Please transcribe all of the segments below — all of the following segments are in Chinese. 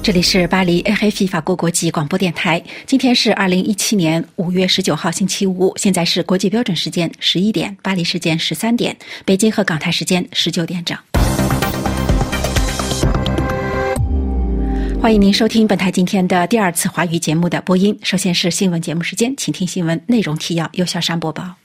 这里是巴黎 RFI 法国国际广播电台。今天是2017年5月19号星期五，现在是国际标准时间11点，巴黎时间13点，北京和港台时间19点整。欢迎您收听本台今天的第二次华语节目的播音。首先是新闻节目时间，请听新闻内容提要，由小山播报。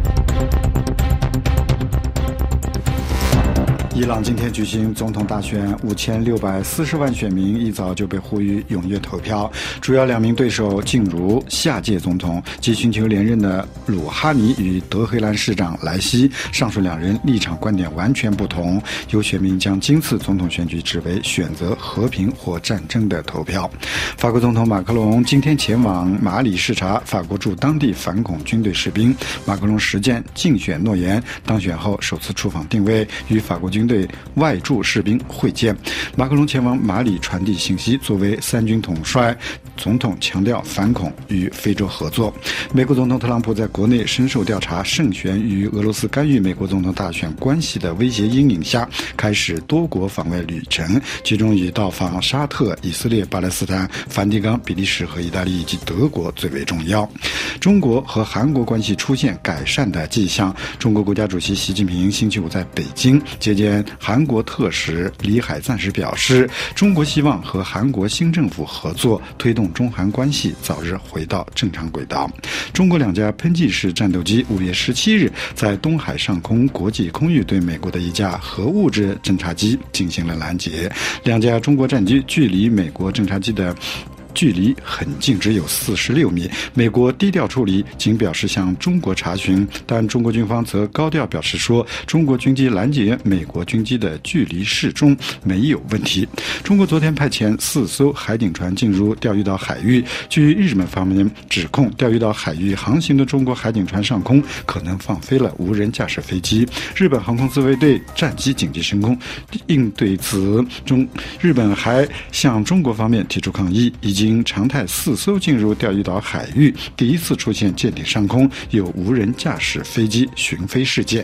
伊朗今天举行总统大选，5640万选民一早就被呼吁踊跃投票。主要两名对手进入下届总统，即寻求连任的鲁哈尼与德黑兰市长莱西，上述两人立场观点完全不同。有选民将今次总统选举指为选择和平或战争的投票。法国总统马克龙今天前往马里视察法国驻当地反恐军队士兵。马克龙实践竞选诺言，当选后首次出访定位，与法国军队外驻士兵会见。马克龙前往马里传递信息，作为三军统帅，总统强调反恐与非洲合作。美国总统特朗普在国内深受调查胜选与俄罗斯干预美国总统大选关系的威胁阴影下，开始多国访外旅程，其中以到访沙特、以色列、巴勒斯坦、梵蒂冈、比利时和意大利以及德国最为重要。中国和韩国关系出现改善的迹象。中国国家主席习近平星期五在北京接见韩国特使李海赞时表示，中国希望和韩国新政府合作，推动中韩关系早日回到正常轨道。中国两架喷气式战斗机5月17日在东海上空国际空域对美国的一架核物质侦察机进行了拦截。两架中国战机距离美国侦察机的距离很近，只有46米。美国低调处理，仅表示向中国查询，但中国军方则高调表示说，中国军机拦截美国军机的距离适中，没有问题。中国昨天派遣4艘海警船进入钓鱼岛海域，据日本方面指控，钓鱼岛海域航行的中国海警船上空可能放飞了无人驾驶飞机。日本航空自卫队战机紧急升空，应对此日本还向中国方面提出抗议，已经常态4艘进入钓鱼岛海域，第一次出现舰艇上空有无人驾驶飞机巡飞事件。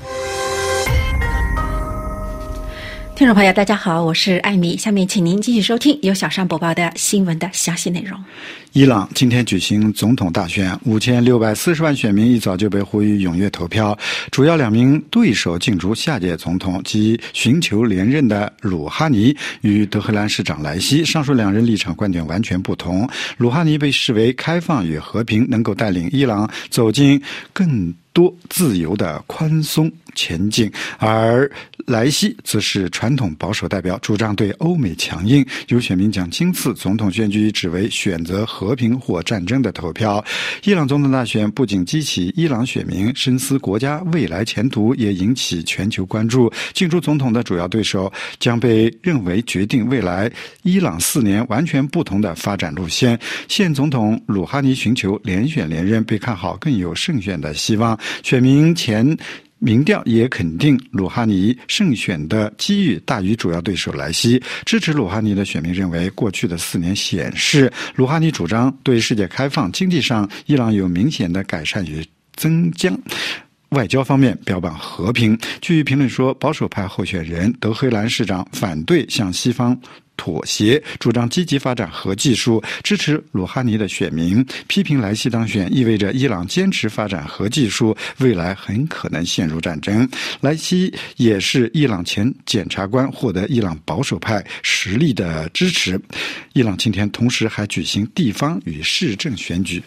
听众朋友大家好，我是艾米，下面请您继续收听由小山播报的新闻的详细内容。 伊朗今天举行总统大选，5640万选民一早就被呼吁踊跃投票。主要两名对手竞逐下届总统，即寻求连任的鲁哈尼与德黑兰市长莱西，上述两人立场观点完全不同。鲁哈尼被视为开放与和平，能够带领伊朗走进更多自由的宽松前进，而莱西则是传统保守代表，主张对欧美强硬。有选民将今次总统选举指为选择和平或战争的投票。伊朗总统大选不仅激起伊朗选民深思国家未来前途，也引起全球关注。竞逐总统的主要对手将被认为决定未来伊朗4年完全不同的发展路线。现总统鲁哈尼寻求连选连任，被看好更有胜选的希望。选民前民调也肯定鲁哈尼胜选的机遇大于主要对手莱西。支持鲁哈尼的选民认为，过去的4年显示，鲁哈尼主张对世界开放，经济上伊朗有明显的改善与增强。外交方面标榜和平。据评论说，保守派候选人德黑兰市长反对向西方妥协，主张积极发展核技术。支持鲁哈尼的选民批评莱西当选意味着伊朗坚持发展核技术，未来很可能陷入战争。莱西也是伊朗前检察官，获得伊朗保守派实力的支持。伊朗今天同时还举行地方与市政选举。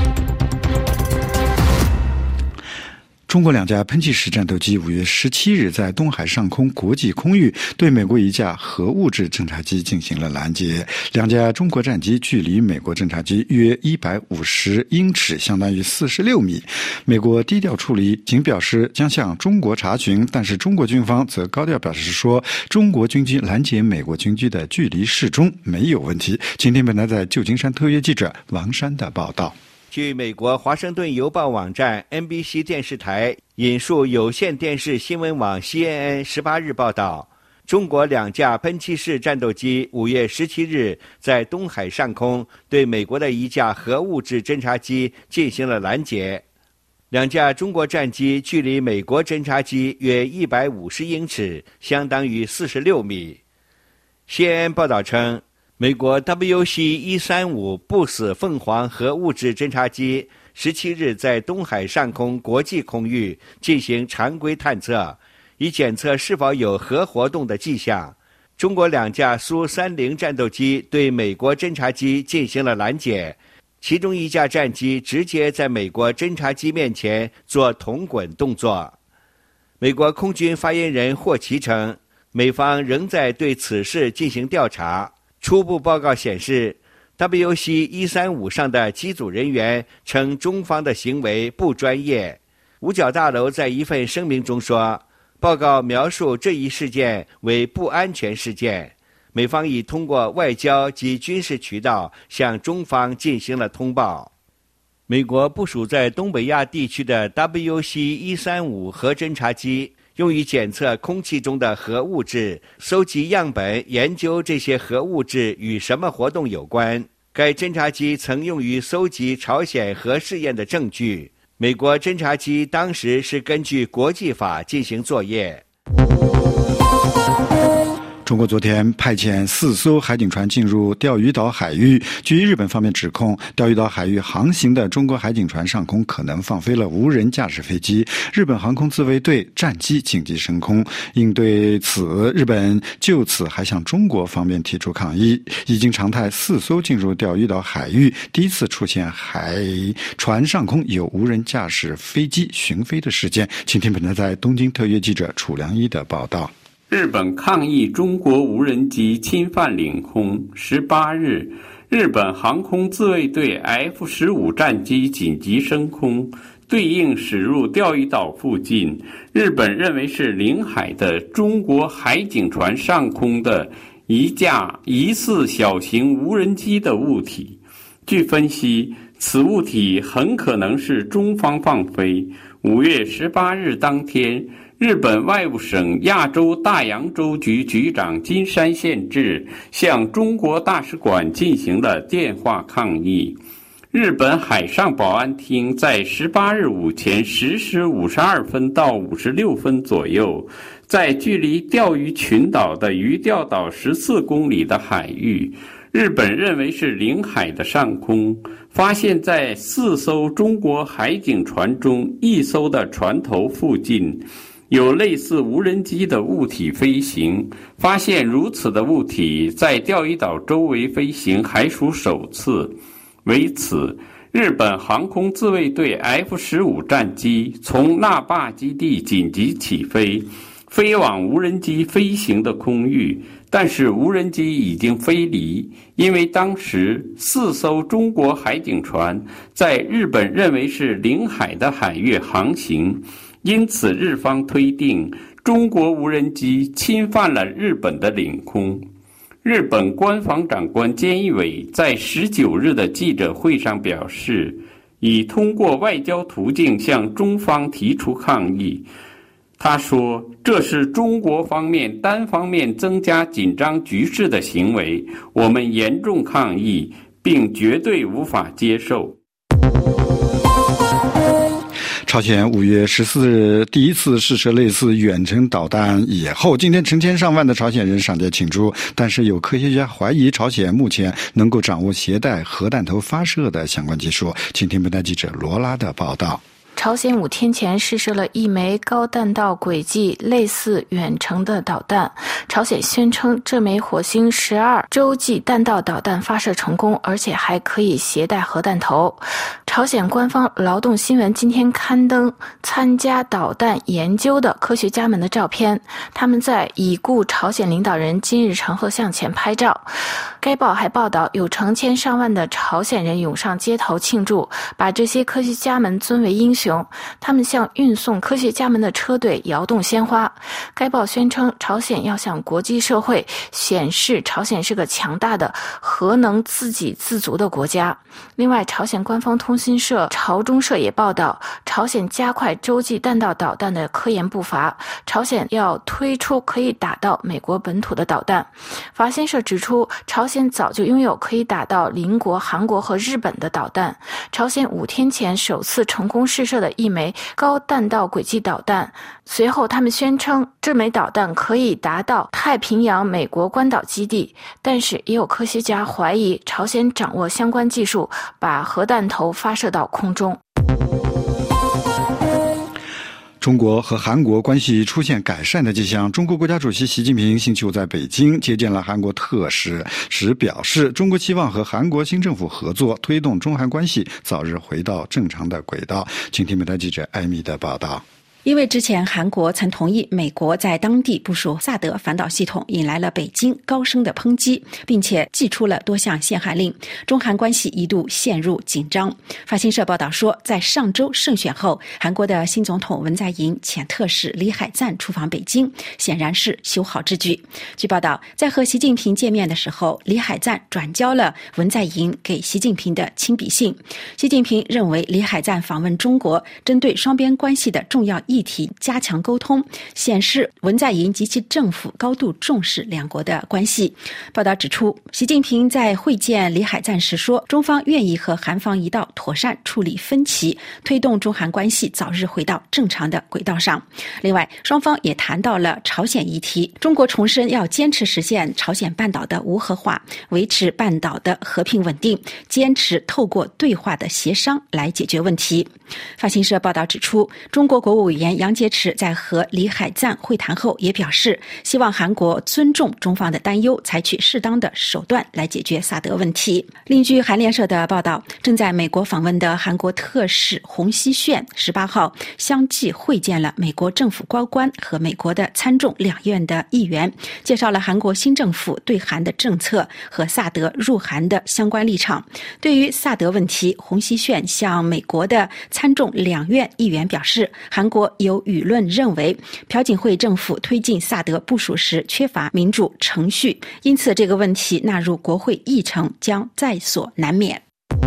中国两架喷气式战斗机5月17日在东海上空国际空域对美国一架核物质侦察机进行了拦截。两架中国战机距离美国侦察机约150英尺，相当于46米。美国低调处理，仅表示将向中国查询，但是中国军方则高调表示说，中国军机拦截美国军机的距离适中，没有问题。请听本台在旧金山特约记者王山的报道。 据美国华盛顿邮报网站 NBC 电视台引述有线电视新闻网 CNN 18日报道，中国两架喷气式战斗机5月17日在东海上空对美国的一架核物质侦察机进行了拦截。两架中国战机距离美国侦察机约150英尺，相当于46米。CNN 报道称， 美国 WC-135 不死凤凰核物质侦察机17日在东海上空国际空域进行常规探测，以检测是否有核活动的迹象。中国2架苏30战斗机对美国侦察机进行了拦截，其中1架战机直接在美国侦察机面前做同滚动作。美国空军发言人霍奇称，美方仍在对此事进行调查。初步报告显示， WC-135 上的机组人员称中方的行为不专业。五角大楼在一份声明中说，报告描述这一事件为不安全事件，美方已通过外交及军事渠道向中方进行了通报。美国部署在东北亚地区的 WC-135 核侦察机用于检测空气中的核物质，收集样本，研究这些核物质与什么活动有关。该侦察机曾用于搜集朝鲜核试验的证据。美国侦察机当时是根据国际法进行作业。 中国昨天派遣4艘海警船进入钓鱼岛海域，据日本方面指控，钓鱼岛海域航行的中国海警船上空可能放飞了无人驾驶飞机。日本航空自卫队战机紧急升空，应对此，日本就此还向中国方面提出抗议。已经常态4艘进入钓鱼岛海域，第一次出现海船上空有无人驾驶飞机巡飞的事件。请听本台在东京特约记者楚良一的报道。 日本抗议中国无人机侵犯领空。18日，日本航空自卫队 F-15 战机紧急升空，对应驶入钓鱼岛附近，日本认为是领海的中国海警船上空的一架疑似小型无人机的物体。据分析，此物体很可能是中方放飞。5月18日当天，日本外务省亚洲大洋洲局局长金山宪治向中国大使馆进行了电话抗议。日本海上保安厅在18日午前10时52分到56分左右，在距离钓鱼群岛的鱼钓岛14公里的海域，日本认为是领海的上空，发现在4艘中国海警船中1艘的船头附近有类似无人机的物体飞行。发现如此的物体在钓鱼岛周围飞行还属首次。为此，日本航空自卫队 F-15 战机从那霸基地紧急起飞，飞往无人机飞行的空域，但是无人机已经飞离，因为当时4艘中国海警船在日本认为是领海的海域航行，因此日方推定中国无人机侵犯了日本的领空。日本官房长官菅义伟在19日的记者会上表示，已通过外交途径向中方提出抗议。他说，这是中国方面单方面增加紧张局势的行为，我们严重抗议，并绝对无法接受。 朝鲜5月14日第一次试射类似远程导弹以后，今天成千上万的朝鲜人上街庆祝，但是有科学家怀疑朝鲜目前能够掌握携带核弹头发射的相关技术。请听本台记者罗拉的报道。 朝鲜5天前试射了一枚高弹道轨迹类似远程的导弹，朝鲜宣称这枚火星12洲际弹道导弹发射成功，而且还可以携带核弹头。朝鲜官方劳动新闻今天刊登参加导弹研究的科学家们的照片，他们在已故朝鲜领导人金日成像像前拍照。该报还报道，有成千上万的朝鲜人涌上街头庆祝，把这些科学家们尊为英雄。他们向运送科学家们的车队摇动鲜花。该报宣称，朝鲜要向国际社会显示朝鲜是个强大的核能自给自足的国家。另外，朝鲜官方通讯社朝中社也报道，朝鲜加快洲际弹道导弹的科研步伐，朝鲜要推出可以打到美国本土的导弹。法新社指出，朝鲜早就拥有可以打到邻国韩国和日本的导弹。朝鲜5天前首次成功试射射了一枚高弹道轨迹导弹。随后他们宣称这枚导弹可以达到太平洋美国关岛基地，但是也有科学家怀疑朝鲜掌握相关技术，把核弹头发射到空中。 中国和韩国关系出现改善的迹象。中国国家主席习近平星期五在北京接见了韩国特使时表示，中国期望和韩国新政府合作，推动中韩关系早日回到正常的轨道。请听本台记者艾米的报道。 因为之前韩国曾同意美国在当地部署萨德反导系统，引来了北京高声的抨击，并且祭出了多项限韩令，中韩关系一度陷入紧张。法新社报道说，在上周胜选后，韩国的新总统文在寅前特使李海赞出访北京，显然是修好之举。据报道，在和习近平见面的时候，李海赞转交了文在寅给习近平的亲笔信。习近平认为李海赞访问中国，针对双边关系的重要议题加强沟通，显示文在寅及其政府高度重视两国的关系。报道指出，习近平在会见李海赞时说，中方愿意和韩方一道妥善处理分歧，推动中韩关系早日回到正常的轨道上。另外，双方也谈到了朝鲜议题，中国重申要坚持实现朝鲜半岛的无核化，维持半岛的和平稳定，坚持透过对话的协商来解决问题。法新社报道指出，中国国务委员杨洁篪在和李海赞会谈后也表示，希望韩国尊重中方的担忧，采取适当的手段来解决萨德问题。另据韩联社的报道，正在美国访问的韩国特使洪熙炫18号相继会见了美国政府高官和美国的参众两院的议员，介绍了韩国新政府对韩的政策和萨德入韩的相关立场。对于萨德问题，洪熙炫向美国的参众两院议员表示，韩国有舆论认为朴槿惠政府推进萨德部署时缺乏民主程序，因此这个问题纳入国会议程将在所难免。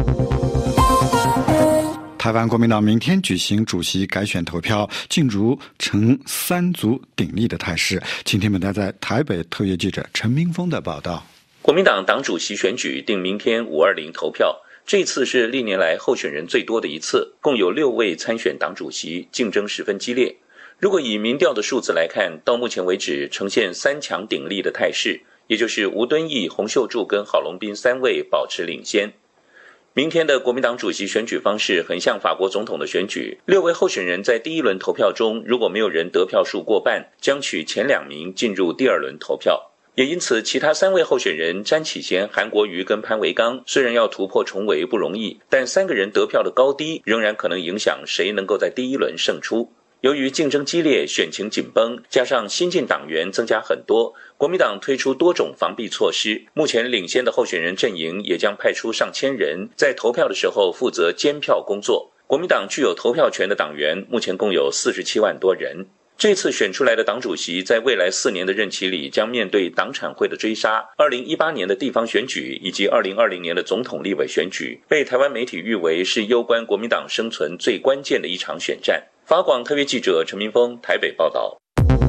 台湾国民党明天举行主席改选投票，进入呈三足鼎立的态势。请听本台在台北特约记者陈明峰的报道。 国民党党主席选举定明天520投票，这次是历年来候选人最多的一次，共有6位参选党主席，竞争十分激烈。如果以民调的数字来看，到目前为止呈现三强鼎立的态势，也就是吴敦义、洪秀柱跟郝龙斌3位保持领先。明天的国民党主席选举方式很像法国总统的选举，6位候选人在第一轮投票中，如果没有人得票数过半，将取前2名进入第二轮投票。也因此，其他3位候选人詹启贤、韩国瑜跟潘维刚虽然要突破重围不容易，但3个人得票的高低仍然可能影响谁能够在第一轮胜出。由于竞争激烈，选情紧绷，加上新进党员增加很多，国民党推出多种防弊措施。目前领先的候选人阵营也将派出上千人，在投票的时候负责监票工作。国民党具有投票权的党员目前共有47万多人。这次选出来的党主席在未来4年的任期里将面对党产会的追杀，2018年的地方选举以及2020年的总统立委选举，被台湾媒体誉为是攸关国民党生存最关键的一场选战。法广特约记者陈明峰台北报道。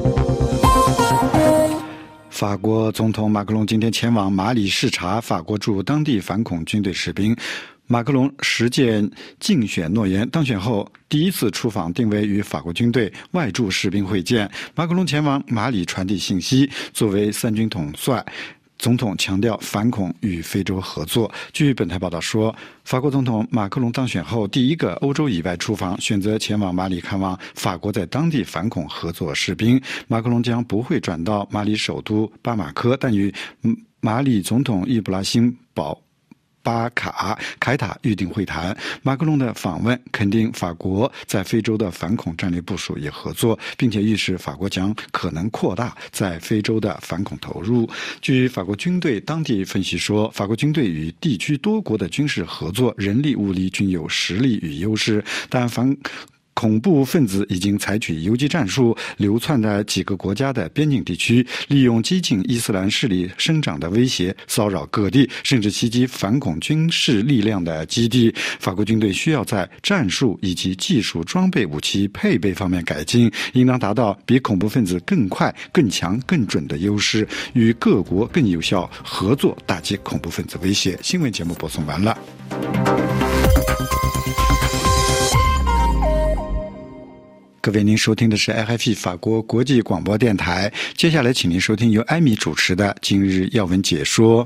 法国总统马克龙今天前往马里视察法国驻当地反恐军队士兵。马克龙实践竞选诺言，当选后第一次出访定为与法国军队外驻士兵会见。马克龙前往马里传递信息，作为3军统帅，总统强调反恐与非洲合作。据本台报道说，法国总统马克龙当选后第一个欧洲以外出访，选择前往马里看望法国在当地反恐合作士兵。马克龙将不会转到马里首都巴马科，但与马里总统易卜拉欣凯塔预定会谈。马克龙的访问肯定法国在非洲的反恐战略部署与合作，并且预示法国将可能扩大在非洲的反恐投入。据法国军队当地分析说，法国军队与地区多国的军事合作，人力物力均有实力与优势，但恐怖分子已经采取游击战术，流窜在几个国家的边境地区，利用激进伊斯兰势力生长的威胁，骚扰各地，甚至袭击反恐军事力量的基地。法国军队需要在战术以及技术装备、武器配备方面改进，应当达到比恐怖分子更快、更强、更准的优势，与各国更有效合作，打击恐怖分子威胁。新闻节目播送完了。 各位，您收听的是 RFI 法国国际广播电台。接下来，请您收听由艾米主持的今日要闻解说。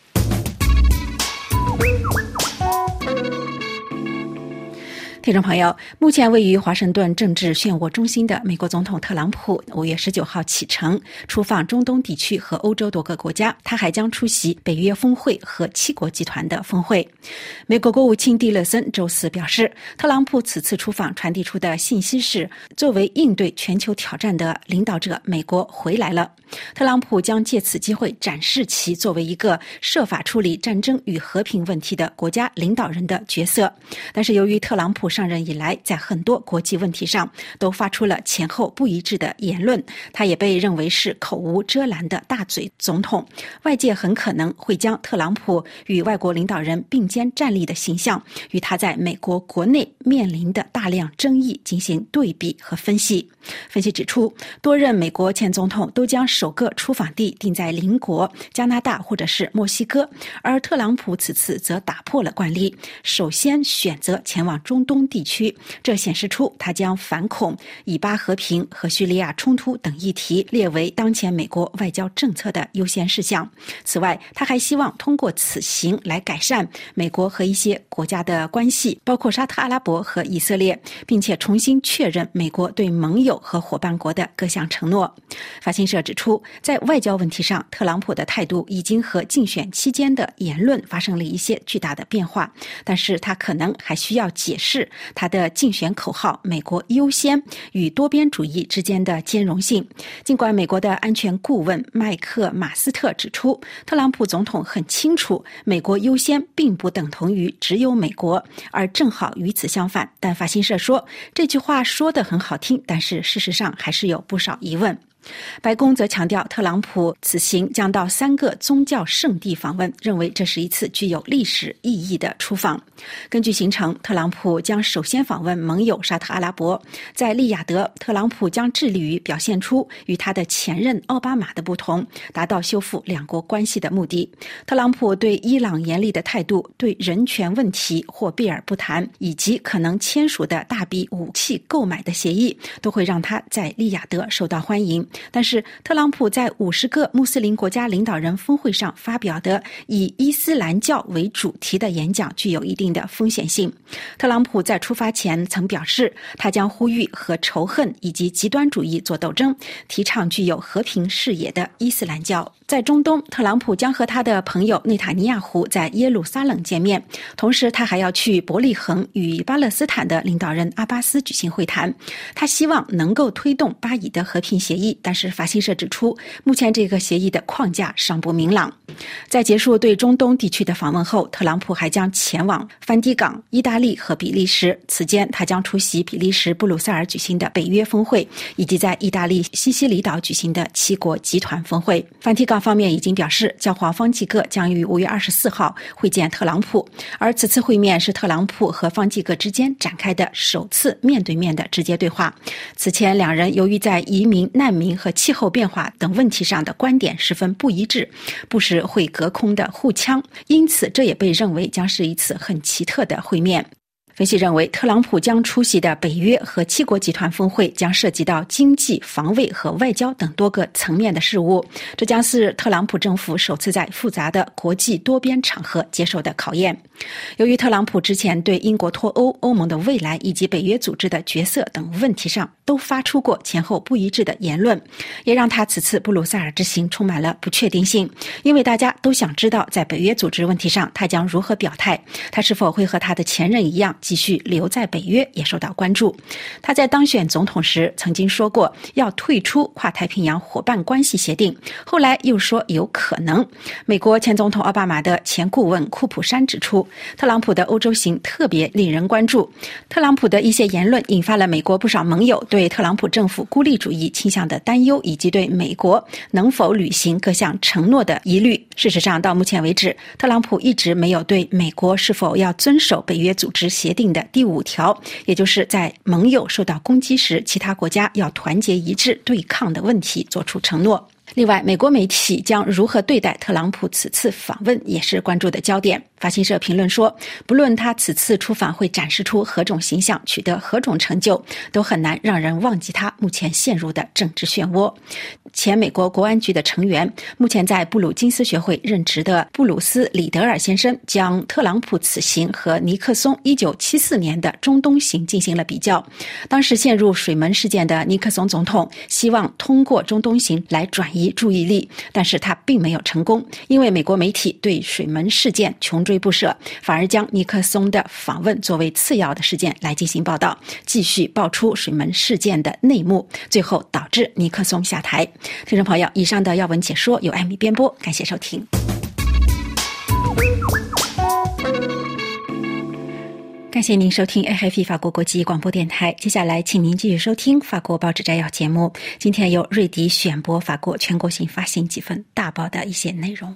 听众朋友，目前位于华盛顿政治漩涡中心的美国总统特朗普5月19号启程出访中东地区和欧洲多个国家，他还将出席北约峰会和七国集团的峰会。美国国务卿蒂勒森周四表示，特朗普此次出访传递出的信息是，作为应对全球挑战的领导者，美国回来了。特朗普将借此机会展示其作为一个设法处理战争与和平问题的国家领导人的角色。但是由于特朗普上任以来在很多国际问题上都发出了前后不一致的言论，他也被认为是口无遮拦的大嘴总统，外界很可能会将特朗普与外国领导人并肩站立的形象与他在美国国内面临的大量争议进行对比和分析。分析指出，多任美国前总统都将首个出访地定在邻国加拿大或者是墨西哥，而特朗普此次则打破了惯例，首先选择前往中东地区，这显示出他将反恐、以巴和平和叙利亚冲突等议题列为当前美国外交政策的优先事项。此外，他还希望通过此行来改善美国和一些国家的关系，包括沙特阿拉伯和以色列，并且重新确认美国对盟友和伙伴国的各项承诺。法新社指出，在外交问题上，特朗普的态度已经和竞选期间的言论发生了一些巨大的变化，但是他可能还需要解释他的竞选口号“美国优先”与多边主义之间的兼容性。尽管美国的安全顾问麦克马斯特指出，特朗普总统很清楚美国优先并不等同于只有美国，而正好与此相反，但法新社说，这句话说得很好听，但是事实上还是有不少疑问。白宫则强调，特朗普此行将到3个宗教圣地访问，认为这是一次具有历史意义的出访。根据行程，特朗普将首先访问盟友沙特阿拉伯，在利雅得，特朗普将致力于表现出与他的前任奥巴马的不同，达到修复两国关系的目的。特朗普对伊朗严厉的态度、对人权问题或避而不谈，以及可能签署的大笔武器购买的协议，都会让他在利雅得受到欢迎。但是特朗普在50个穆斯林国家领导人峰会上发表的以伊斯兰教为主题的演讲具有一定的风险性。特朗普在出发前曾表示，他将呼吁和仇恨以及极端主义做斗争，提倡具有和平视野的伊斯兰教。在中东，特朗普将和他的朋友内塔尼亚胡在耶路撒冷见面，同时他还要去伯利恒与巴勒斯坦的领导人阿巴斯举行会谈。他希望能够推动巴以的和平协议，但是法新社指出，目前这个协议的框架尚不明朗。在结束对中东地区的访问后，特朗普还将前往梵蒂冈、意大利和比利时，此间他将出席比利时布鲁塞尔举行的北约峰会，以及在意大利西西里岛举行的七国集团峰会。梵蒂冈方面已经表示，教皇方济各将于5月24号会见特朗普，而此次会面是特朗普和方济各之间展开的首次面对面的直接对话。此前两人由于在移民、难民和气候变化等问题上的观点十分不一致，不时会隔空的互呛，因此这也被认为将是一次很奇特的会面。分析认为，特朗普将出席的北约和七国集团峰会将涉及到经济、防卫和外交等多个层面的事务，这将是特朗普政府首次在复杂的国际多边场合接受的考验。由于特朗普之前对英国脱欧、欧盟的未来以及北约组织的角色等问题上都发出过前后不一致的言论，也让他此次布鲁塞尔之行充满了不确定性，因为大家都想知道在北约组织问题上他将如何表态，他是否会和他的前任一样继续留在北约也受到关注。他在当选总统时曾经说过要退出跨太平洋伙伴关系协定，后来又说有可能。美国前总统奥巴马的前顾问库普山指出，特朗普的欧洲行特别令人关注。特朗普的一些言论引发了美国不少盟友对特朗普政府孤立主义倾向的担忧，以及对美国能否履行各项承诺的疑虑。事实上，到目前为止，特朗普一直没有对美国是否要遵守北约组织协定的第5条，也就是在盟友受到攻击时，其他国家要团结一致对抗的问题做出承诺。另外，美国媒体将如何对待特朗普此次访问也是关注的焦点。 法新社评论说，不论他此次出访会展示出何种形象，取得何种成就，都很难让人忘记他目前陷入的政治漩涡。前美国国安局的成员，目前在布鲁金斯学会任职的布鲁斯·里德尔先生，将特朗普此行和尼克松1974年的中东行进行了比较。当时陷入水门事件的尼克松总统希望通过中东行来转移注意力，但是他并没有成功，因为美国媒体对水门事件穷追不舍，反而将尼克松的访问作为次要的事件来进行报道，继续爆出水门事件的内幕，最后导致尼克松下台。听众朋友，以上的要闻解说由艾米编播，感谢收听。感谢您收听 AFP 法国国际广播电台。接下来请您继续收听法国报纸摘要节目。今天由瑞迪选播法国全国性发行几份大报的一些内容。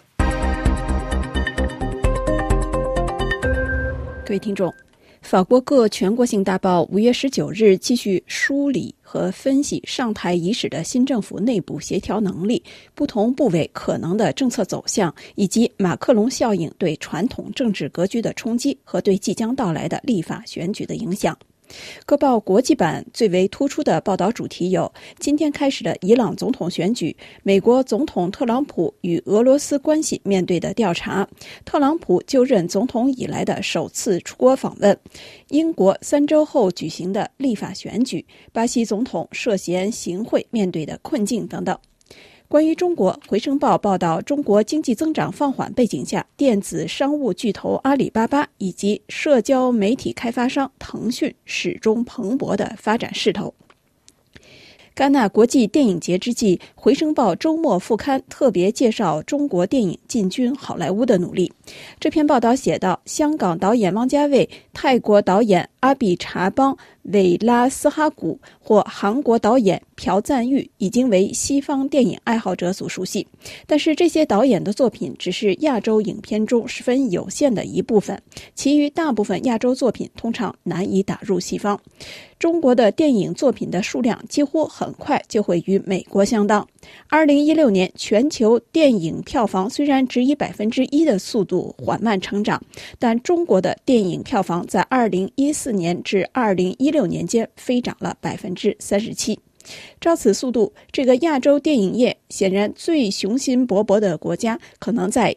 各位听众，法国各全国性大报5月19日继续梳理和分析上台伊始的新政府内部协调能力、不同部委可能的政策走向，以及马克龙效应对传统政治格局的冲击和对即将到来的立法选举的影响。各报国际版最为突出的报道主题有：今天开始的伊朗总统选举，美国总统特朗普与俄罗斯关系面对的调查，特朗普就任总统以来的首次出国访问，英国3周后举行的立法选举，巴西总统涉嫌行贿面对的困境等等。关于中国，回声报报道中国经济增长放缓背景下，电子商务巨头阿里巴巴以及社交媒体开发商腾讯始终蓬勃的发展势头。戛纳国际电影节之际，回声报周末副刊特别介绍中国电影进军好莱坞的努力。这篇报道写道，香港导演汪家卫、泰国导演阿比查邦、韦拉斯哈古或韩国导演朴赞玉已经为西方电影爱好者所熟悉，但是这些导演的作品只是亚洲影片中十分有限的一部分，其余大部分亚洲作品通常难以打入西方。中国的电影作品的数量几乎很快就会与美国相当。2016年全球电影票房虽然只以1%的速度缓慢成长，但中国的电影票房在2014年至2016年间飞涨了37%。照此速度，这个亚洲电影业显然最雄心勃勃的国家，可能在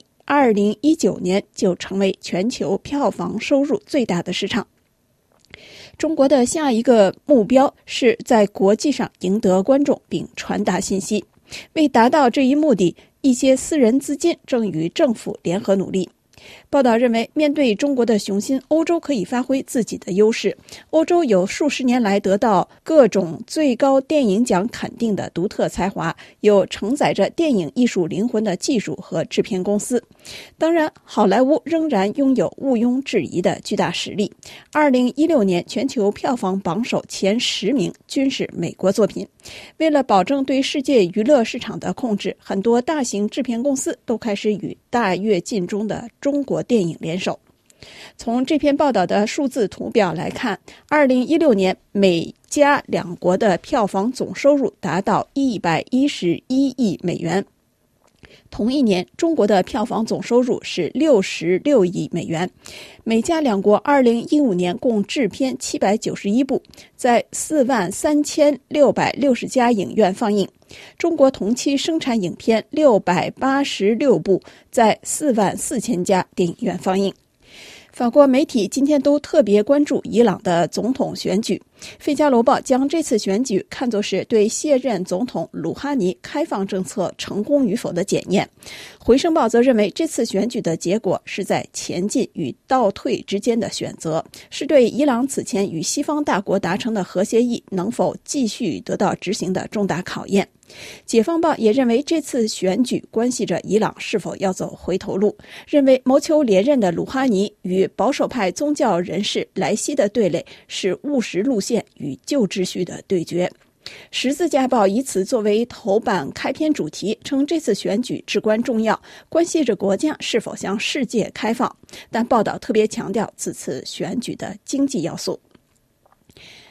2019年就成为全球票房收入最大的市场。中国的下一个目标是在国际上赢得观众并传达信息。为达到这一目的，一些私人资金正与政府联合努力。报道认为，面对中国的雄心，欧洲可以发挥自己的优势。欧洲有数十年来得到各种最高电影奖肯定的独特才华，有承载着电影艺术灵魂的技术和制片公司。当然，好莱坞仍然拥有毋庸置疑的巨大实力。2016年全球票房榜首前10名均是美国作品。为了保证对世界娱乐市场的控制，很多大型制片公司都开始与大跃进中的中国电影联手。从这篇报道的数字图表来看，2016年美加两国的票房总收入达到111亿美元。同一年，中国的票房总收入是66亿美元。美加两国2015年共制片791部，在43660家影院放映。中国同期生产影片686部，在44000家电影院放映。法国媒体今天都特别关注伊朗的总统选举。费加罗报将这次选举看作是对卸任总统鲁哈尼开放政策成功与否的检验。回声报则认为，这次选举的结果是在前进与倒退之间的选择，是对伊朗此前与西方大国达成的核协议能否继续得到执行的重大考验。解放报也认为，这次选举关系着伊朗是否要走回头路，认为谋求连任的鲁哈尼与保守派宗教人士莱西的对垒是务实路线与旧秩序的对决。十字架报以此作为头版开篇主题，称这次选举至关重要，关系着国家是否向世界开放，但报道特别强调此次选举的经济要素。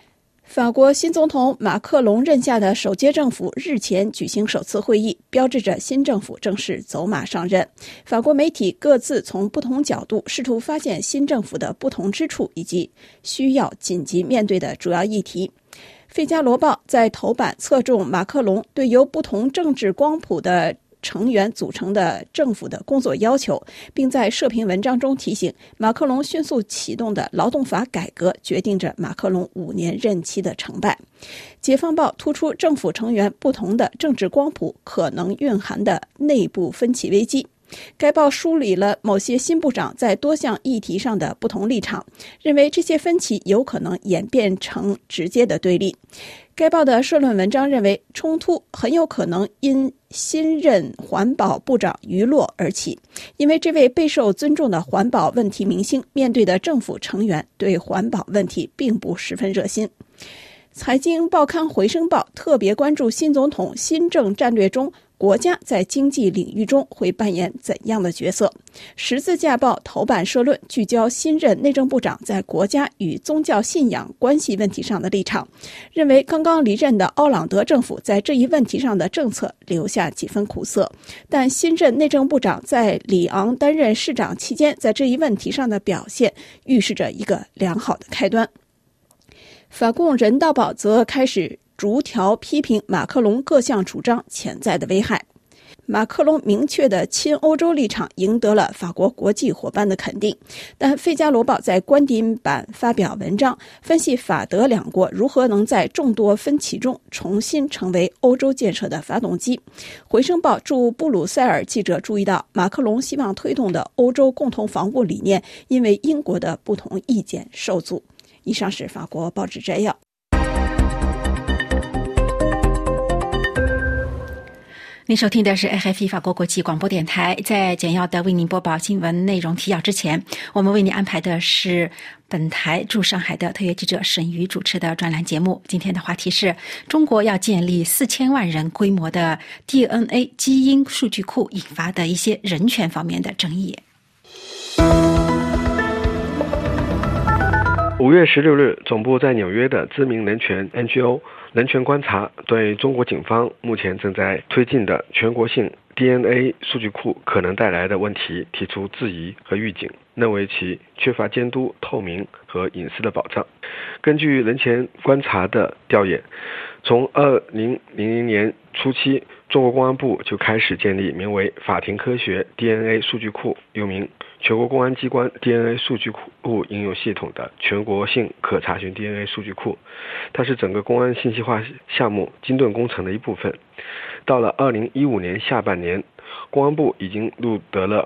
法国新总统马克龙任下的首届政府日前举行首次会议，标志着新政府正式走马上任。法国媒体各自从不同角度试图发现新政府的不同之处以及需要紧急面对的主要议题。《费加罗报》在头版侧重马克龙对由不同政治光谱的成员组成的政府的工作要求，并在社评文章中提醒，马克龙迅速启动的劳动法改革决定着马克龙5年任期的成败。解放报突出政府成员不同的政治光谱可能蕴含的内部分歧危机。该报梳理了某些新部长在多项议题上的不同立场，认为这些分歧有可能演变成直接的对立。该报的社论文章认为，冲突很有可能因新任环保部长余洛而起，因为这位备受尊重的环保问题明星面对的政府成员对环保问题并不十分热心。财经报刊《回声报》特别关注新总统新政战略中国家在经济领域中会扮演怎样的角色。十字架报头版社论聚焦新任内政部长在国家与宗教信仰关系问题上的立场，认为刚刚离任的奥朗德政府在这一问题上的政策留下几分苦涩，但新任内政部长在里昂担任市长期间在这一问题上的表现预示着一个良好的开端。法共人道报则开始逐条批评马克龙各项主张潜在的危害。马克龙明确的亲欧洲立场赢得了法国国际伙伴的肯定，但《费加罗报》在官邸版发表文章，分析法德两国如何能在众多分歧中重新成为欧洲建设的发动机。回声报驻布鲁塞尔记者注意到，马克龙希望推动的欧洲共同防务理念因为英国的不同意见受阻。以上是法国报纸摘要。 您收听的是 RFI 法国国际广播电台。在简要的为您播报新闻内容提要之前，我们为您安排的是本台驻上海的特约记者沈瑜主持的专栏节目。今天的话题是中国要建立4000万人规模的 DNA 基因数据库引发的一些人权方面的争议。 5月16日，总部在纽约的知名人权 NGO 人权观察对中国警方目前正在推进的全国性 DNA 数据库可能带来的问题提出质疑和预警，认为其缺乏监督、透明和隐私的保障。根据人权观察的调研，从2000年初期，中国公安部就开始建立名为法庭科学 DNA 数据库，又名全国公安机关 DNA 数据库应用系统的全国性可查询 DNA 数据库，它是整个公安信息化项目精盾工程的一部分。到了2015年下半年，公安部已经录得了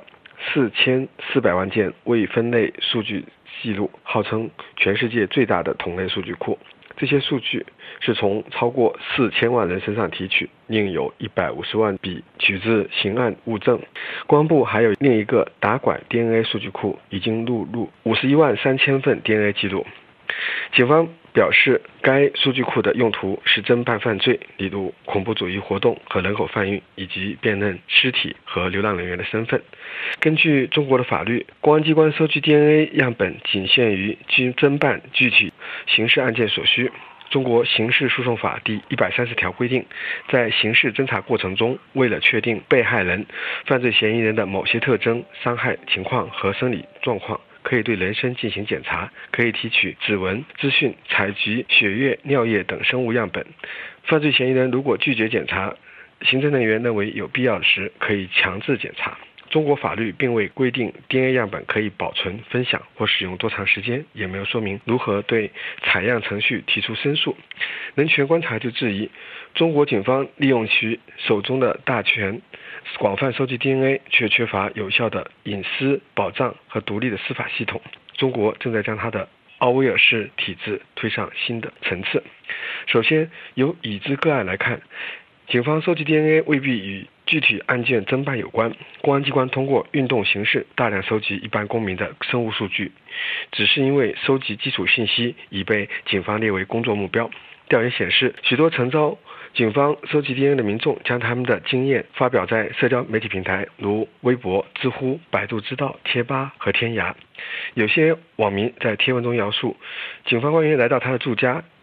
4400万件未分类数据记录，号称全世界最大的同类数据库。这些数据是从超过4000万人身上提取，另有150万笔取自刑案物证。公安部还有另一个打拐 DNA 数据库，已经录入51万3000份 DNA 记录。警方表示，该数据库的用途是侦办犯罪，例如恐怖主义活动和人口贩运，以及辨认尸体和流浪人员的身份。根据中国的法律，公安机关收集 DNA 样本仅限于侦办具体刑事案件所需。中国刑事诉讼法第130条规定，在刑事侦查过程中，为了确定被害人、犯罪嫌疑人的某些特征、伤害情况和生理状况，可以对人身进行检查，可以提取指纹、资讯、采集血液、尿液等生物样本。犯罪嫌疑人如果拒绝检查，行政人员认为有必要时，可以强制检查。中国法律并未规定 DNA 样本可以保存、分享或使用多长时间，也没有说明如何对采样程序提出申诉。人权观察就质疑，中国警方利用其手中的大权，广泛收集 DNA， 却缺乏有效的隐私保障和独立的司法系统。中国正在将它的奥威尔式体制推上新的层次。首先，由已知个案来看，警方收集 DNA 未必与具体案件侦办有关。公安机关通过运动形式大量收集一般公民的生物数据，只是因为收集基础信息已被警方列为工作目标。调研显示，许多曾遭警方收集 DNA 的民众将他们的经验发表在社交媒体平台，如微博、知乎、百度知道、贴吧和天涯。有些网民在贴文中描述，警方官员来到他的住家，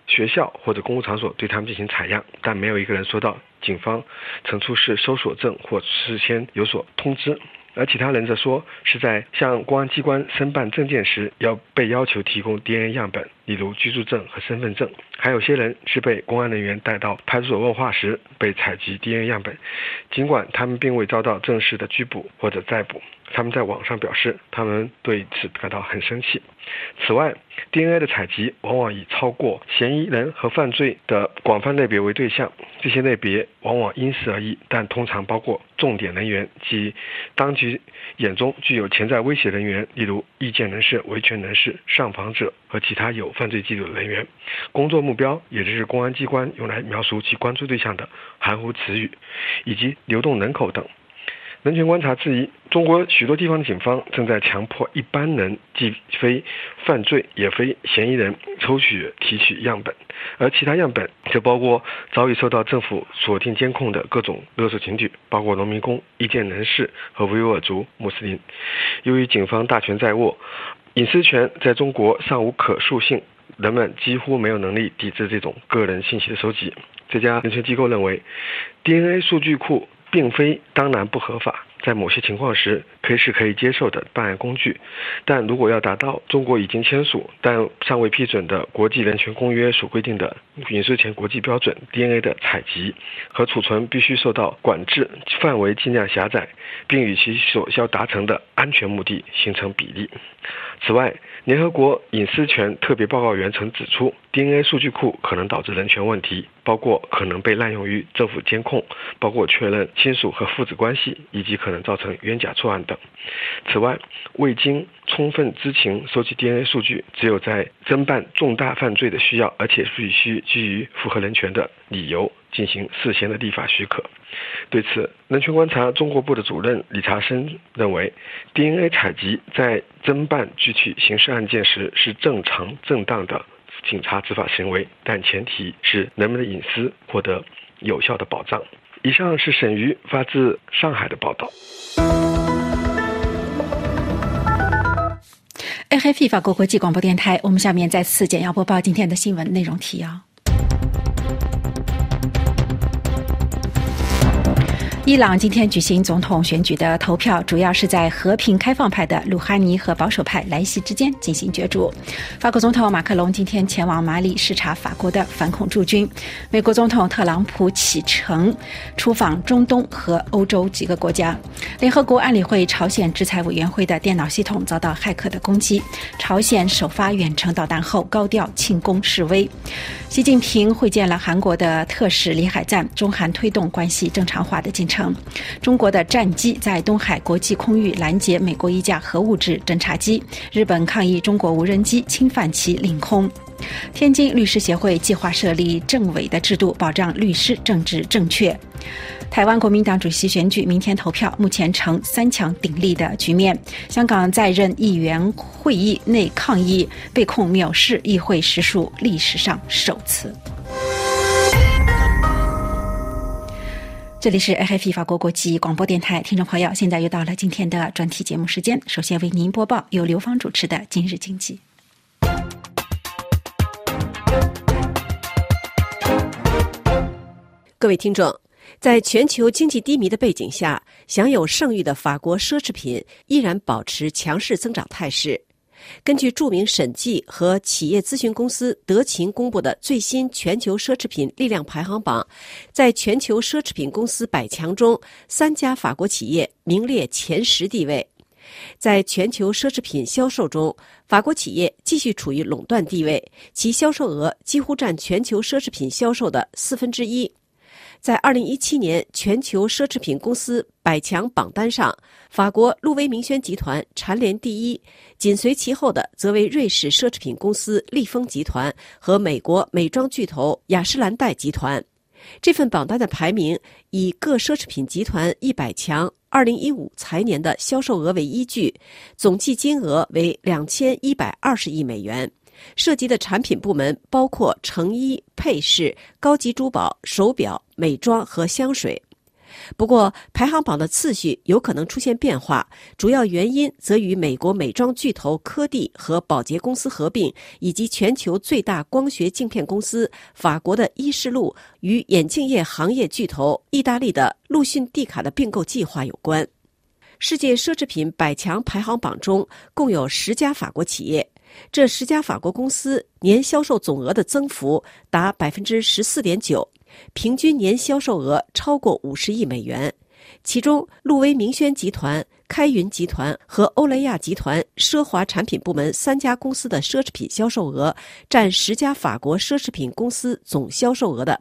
学校或者公共场所对他们进行采样，但没有一个人说到警方曾出示搜索证或事先有所通知。而其他人则说是在向公安机关申办证件时被要求提供 DNA 样本，例如居住证和身份证。还有些人是被公安人员带到派出所问话时被采集 DNA 样本，尽管他们并未遭到正式的拘捕或者逮捕。他们在网上表示他们对此感到很生气。此外， DNA 的采集往往以超过嫌疑人和犯罪的广泛类别为对象，这些类别往往因事而异，但通常包括重点人员及当局眼中具有潜在威胁人员，例如意见人士、维权人士、上访者和其他有犯罪记录的人员。工作目标也就是公安机关用来描述其关注对象的含糊词语，以及流动人口等。人权观察质疑，中国许多地方的警方正在强迫一般人，既非犯罪也非嫌疑人抽血提取样本，而其他样本则包括早已受到政府锁定监控的各种勒索群体，包括农民工、意见人士和维吾尔族穆斯林。由于警方大权在握，隐私权在中国尚无可塑性，人们几乎没有能力抵制这种个人信息的收集。这家人权机构认为， DNA 数据库并非当然不合法，在某些情况时可以接受的办案工具，但如果要达到中国已经签署但尚未批准的国际人权公约所规定的隐私权国际标准， DNA 的采集和储存必须受到管制，范围尽量狭窄，并与其所要达成的安全目的形成比例。此外，联合国隐私权特别报告员曾指出， DNA 数据库可能导致人权问题，包括可能被滥用于政府监控，包括确认亲属和父子关系，以及可能造成冤假错案等。此外，未经充分知情收集 DNA 数据，只有在侦办重大犯罪的需要，而且必须基于符合人权的理由进行事先的立法许可。对此，人权观察中国部的主任理查森认为， DNA 采集在侦办具体刑事案件时是正常正当的警察执法行为，但前提是人们的隐私获得有效的保障。以上是沈瑜发自上海的报道。 RFI 法国国际广播电台，我们下面再次简要播报今天的新闻内容提要。伊朗今天举行总统选举的投票，主要是在和平开放派的鲁哈尼和保守派莱西之间进行角逐。法国总统马克龙今天前往马里视察法国的反恐驻军。美国总统特朗普启程出访中东和欧洲几个国家。联合国安理会朝鲜制裁委员会的电脑系统遭到骇客的攻击。朝鲜首发远程导弹后高调庆功示威。习近平会见了韩国的特使李海赞，中韩推动关系正常化的进程。中国的战机在东海国际空域拦截美国一架核物质侦察机，日本抗议中国无人机侵犯其领空。天津律师协会计划设立政委的制度，保障律师政治正确。台湾国民党主席选举明天投票，目前呈3强鼎立的局面。香港在任议员会议内抗议，被控藐视议会实属历史上首次。这里是 RFI 法国国际广播电台，听众朋友，现在又到了今天的专题节目时间。首先为您播报由刘芳主持的今日经济。 各位听众，在全球经济低迷的背景下，享有盛誉的法国奢侈品依然保持强势增长态势。根据著名审计和企业咨询公司德勤公布的最新全球奢侈品力量排行榜，在全球奢侈品公司100强中，3家法国企业名列前10地位。在全球奢侈品销售中，法国企业继续处于垄断地位，其销售额几乎占全球奢侈品销售的1/4。在2017年全球奢侈品公司100强榜单上，法国路威明轩集团蝉联第1，紧随其后的则为瑞士奢侈品公司利丰集团和美国美妆巨头雅诗兰黛集团。这份榜单的排名以各奢侈品集团100强2015财年的销售额为依据，总计金额为2120亿美元。涉及的产品部门包括成衣、配饰、高级珠宝、手表、美妆和香水。 不过，排行榜的次序有可能出现变化，主要原因则与美国美妆巨头科蒂和宝洁公司合并，以及全球最大光学镜片公司法国的依视路与眼镜业行业巨头意大利的路讯蒂卡的并购计划有关。世界奢侈品100强排行榜中共有10家法国企业，这10家法国公司年销售总额的增幅达 14.9%， 平均年销售额超过50亿美元。其中，路威明轩集团、开云集团和欧莱雅集团奢华产品部门3家公司的奢侈品销售额占10家法国奢侈品公司总销售额的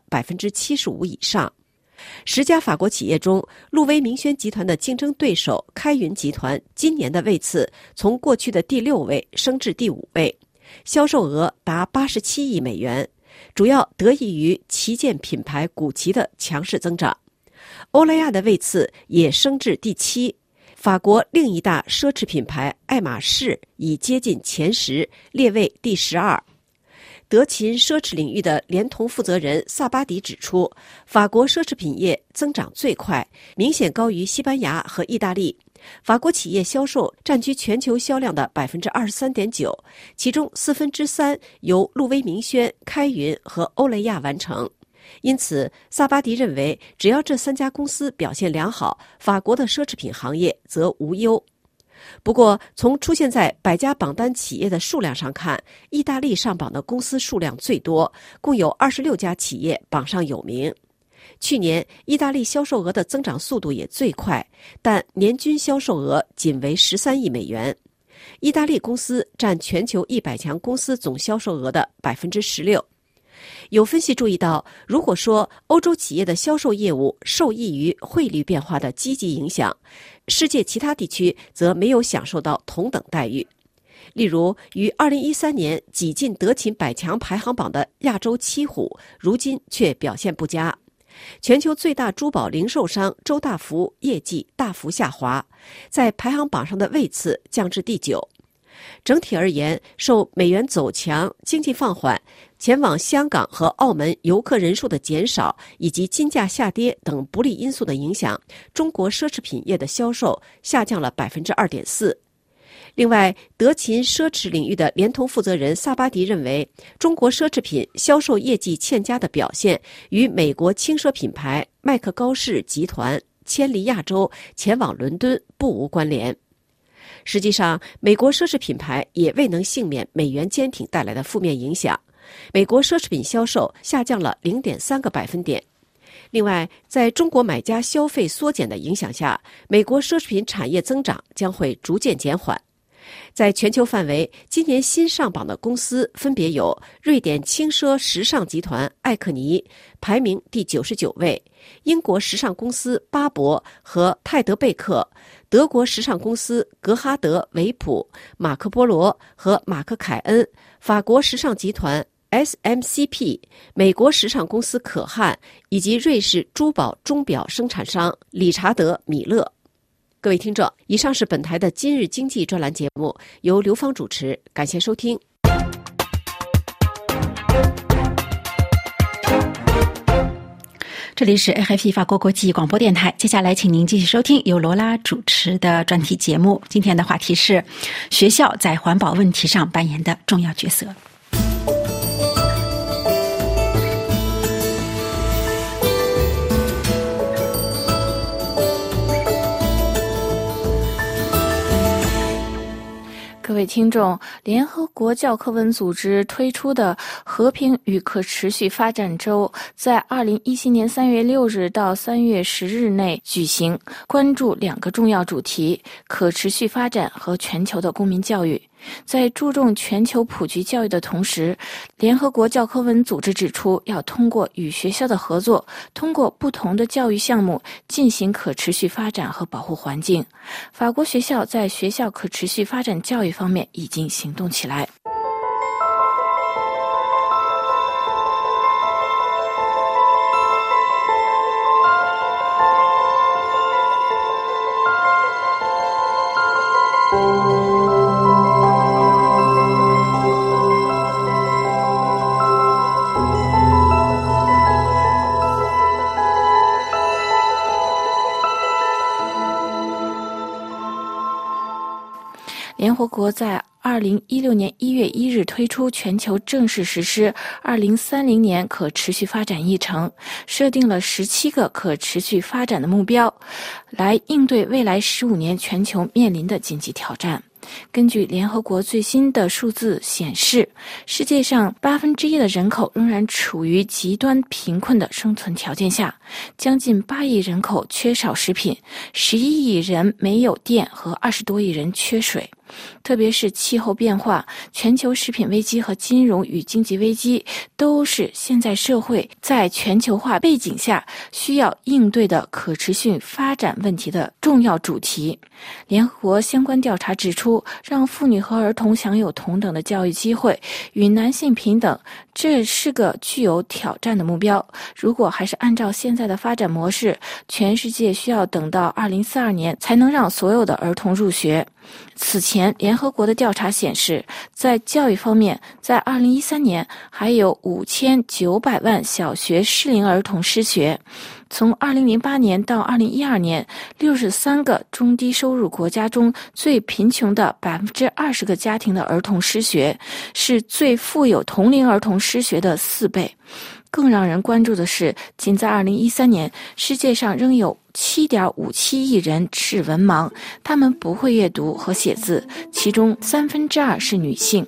75% 以上。10家法国企业中，路威明轩集团的竞争对手开云集团今年的位次从过去的第6位升至第5位，销售额达87亿美元，主要得益于旗舰品牌古奇的强势增长。欧莱雅的位次也升至第7，法国另一大奢侈品牌爱马仕已接近前10，列位第12。德勤奢侈领域的联同负责人萨巴迪指出，法国奢侈品业增长最快，明显高于西班牙和意大利。法国企业销售占据全球销量的 23.9%， 其中3/4由路威明轩、开云和欧莱雅完成。因此，萨巴迪认为，只要这3家公司表现良好，法国的奢侈品行业则无忧。不过，从出现在100家榜单企业的数量上看，意大利上榜的公司数量最多，共有26家企业榜上有名。去年，意大利销售额的增长速度也最快，但年均销售额仅为13亿美元。意大利公司占全球100强公司总销售额的 16%。有分析注意到，如果说欧洲企业的销售业务受益于汇率变化的积极影响，世界其他地区则没有享受到同等待遇。例如，于2013年挤进德勤100强排行榜的亚洲七虎，如今却表现不佳。全球最大珠宝零售商周大福业绩大幅下滑，在排行榜上的位次降至第9。整体而言，受美元走强、经济放缓、前往香港和澳门游客人数的减少以及金价下跌等不利因素的影响，中国奢侈品业的销售下降了 2.4%。另外，德勤奢侈领域的联同负责人萨巴迪认为，中国奢侈品销售业绩欠佳的表现与美国轻奢品牌麦克高仕集团迁离亚洲前往伦敦不无关联。实际上，美国奢侈品牌也未能幸免美元坚挺带来的负面影响，美国奢侈品销售下降了 0.3个百分点。另外，在中国买家消费缩减的影响下，美国奢侈品产业增长将会逐渐减缓。在全球范围，今年新上榜的公司分别有瑞典轻奢时尚集团艾克尼排名第99位，英国时尚公司巴博和泰德贝克，德国时尚公司格哈德维普、马克波罗和马克凯恩，法国时尚集团 SMCP， 美国时尚公司可汗以及瑞士珠宝钟表生产商理查德米勒。各位听众，以上是本台的今日经济专栏节目，由刘芳主持，感谢收听。 这里是 RFI 法国国际广播电台，接下来请您继续收听由罗拉主持的专题节目。今天的话题是学校在环保问题上扮演的重要角色。 各位听众，联合国教科文组织推出的和平与可持续发展周在2017年3月6日到3月10日内举行，关注2个重要主题：可持续发展和全球的公民教育。在注重全球普及教育的同时，联合国教科文组织指出，要通过与学校的合作，通过不同的教育项目进行可持续发展和保护环境。法国学校在学校可持续发展教育方面已经行动起来。 联合国在2016年1月1日推出全球正式实施2030年可持续发展议程，设定了17个可持续发展的目标，来应对未来15年全球面临的紧急挑战。根据联合国最新的数字显示，世界上1%的人口仍然处于极端贫困的生存条件下，将近8亿人口缺少食品，11亿人没有电和20多亿人缺水。特别是气候变化、全球食品危机和金融与经济危机，都是现在社会在全球化背景下需要应对的可持续发展问题的重要主题。联合国相关调查指出，让妇女和儿童享有同等的教育机会，与男性平等，这是个具有挑战的目标。如果还是按照现在的发展模式，全世界需要等到2042年才能让所有的儿童入学。此前，联合国的调查显示，在教育方面，在2013年还有5900万小学适龄儿童失学。从2008年到2012年，63个中低收入国家中最贫穷的20%个家庭的儿童失学，是最富有同龄儿童失学的4倍。更让人关注的是，仅在2013年，世界上仍有7.57亿人是文盲，他们不会阅读和写字，其中2/3是女性。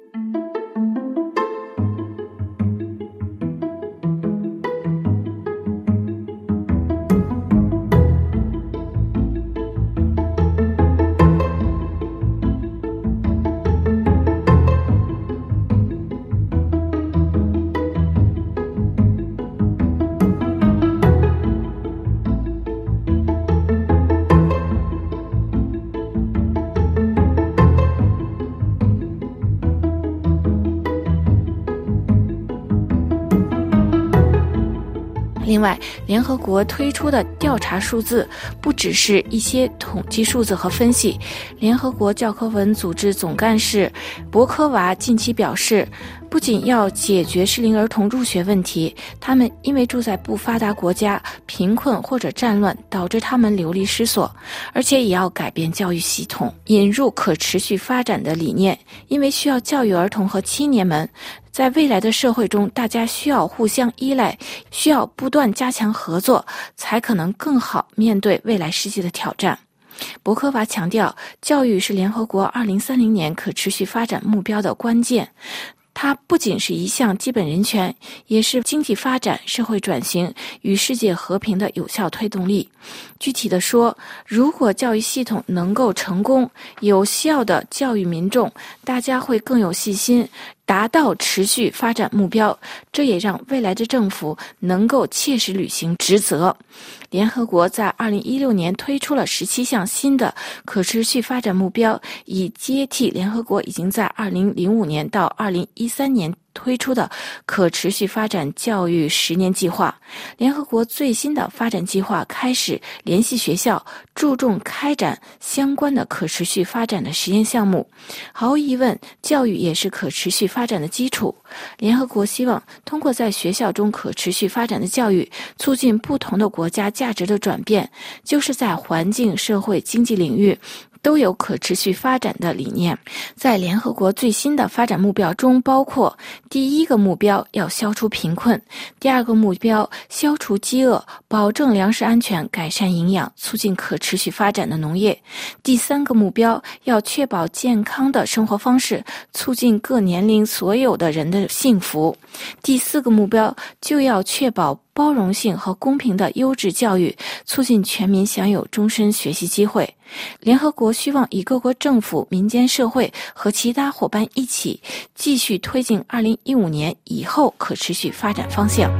另外，联合国推出的调查数字不只是一些统计数字和分析。联合国教科文组织总干事博科娃近期表示，不仅要解决适龄儿童入学问题，他们因为住在不发达国家，贫困或者战乱导致他们流离失所，而且也要改变教育系统，引入可持续发展的理念，因为需要教育儿童和青年们。在未来的社会中，大家需要互相依赖，需要不断加强合作，才可能更好面对未来世界的挑战。博科娃强调，教育是联合国2030年可持续发展目标的关键。它不仅是一项基本人权，也是经济发展、社会转型与世界和平的有效推动力。具体的说，如果教育系统能够成功、有效地教育民众，大家会更有信心，达到持续发展目标，这也让未来的政府能够切实履行职责。联合国在2016年推出了17项新的可持续发展目标，以接替联合国已经在2005年到2013年推出的可持续发展教育10年计划。联合国最新的发展计划开始联系学校，注重开展相关的可持续发展的实验项目。毫无疑问，教育也是可持续发展的基础。联合国希望通过在学校中可持续发展的教育，促进不同的国家价值的转变，就是在环境、社会、经济领域都有可持续发展的理念。在联合国最新的发展目标中，包括第一个目标要消除贫困，第二个目标消除饥饿，保证粮食安全，改善营养，促进可持续发展的农业，第三个目标要确保健康的生活方式，促进各年龄所有的人的幸福，第四个目标就要确保包容性和公平的优质教育，促进全民享有终身学习机会。联合国希望与各国政府、民间社会和其他伙伴一起，继续推进2015年以后可持续发展方向。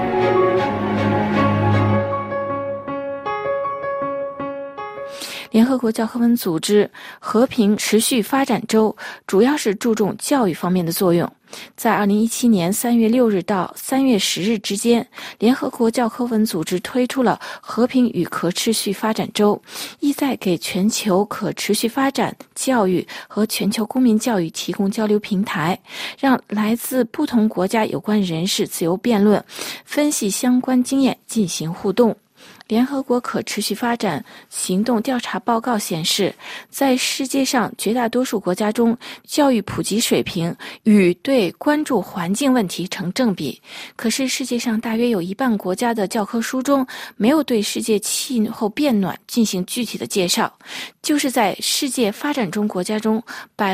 联合国教科文组织和平持续发展周主要是注重教育方面的作用。在2017年3月6日到3月10日之间，联合国教科文组织推出了和平与可持续发展周，意在给全球可持续发展、教育和全球公民教育提供交流平台，让来自不同国家有关人士自由辩论，分析相关经验，进行互动。联合国可持续发展行动调查报告显示，在世界上绝大多数国家中，教育普及水平与对关注环境问题成正比。可是世界上大约有一半国家的教科书中没有对世界气候变暖进行具体的介绍。就是在世界发展中国家中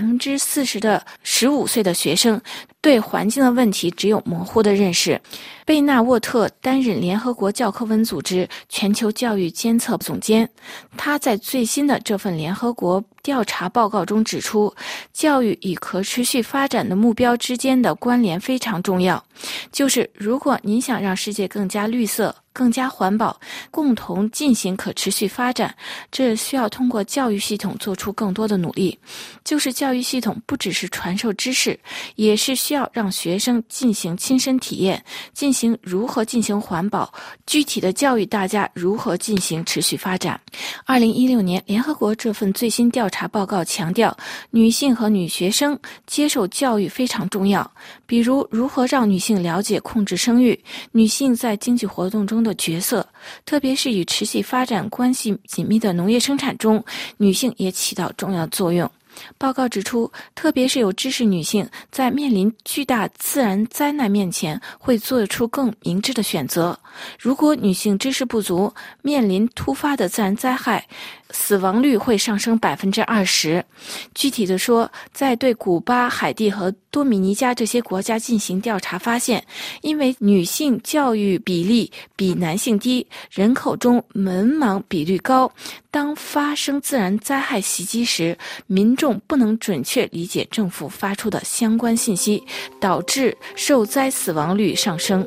，40%的15岁的学生对环境的问题只有模糊的认识。贝纳沃特担任联合国教科文组织全球教育监测总监，他在最新的这份联合国调查报告中指出，教育与可持续发展的目标之间的关联非常重要。就是如果您想让世界更加绿色、更加环保，共同进行可持续发展，这需要通过教育系统做出更多的努力。就是教育系统不只是传授知识，也是需要让学生进行亲身体验，进行如何进行环保，具体的教育大家如何进行持续发展。2016年，联合国这份最新调查报告强调，女性和女学生接受教育非常重要，比如如何让女性了解控制生育，女性在经济活动中的角色，特别是与持续发展关系紧密的农业生产中，女性也起到重要作用。报告指出，特别是有知识女性在面临巨大自然灾难面前会做出更明智的选择。如果女性知识不足，面临突发的自然灾害，死亡率会上升20%。具体的说，在对古巴、海地和多米尼加这些国家进行调查发现，因为女性教育比例比男性低，人口中文盲比率高，当发生自然灾害袭击时，民众不能准确理解政府发出的相关信息，导致受灾死亡率上升。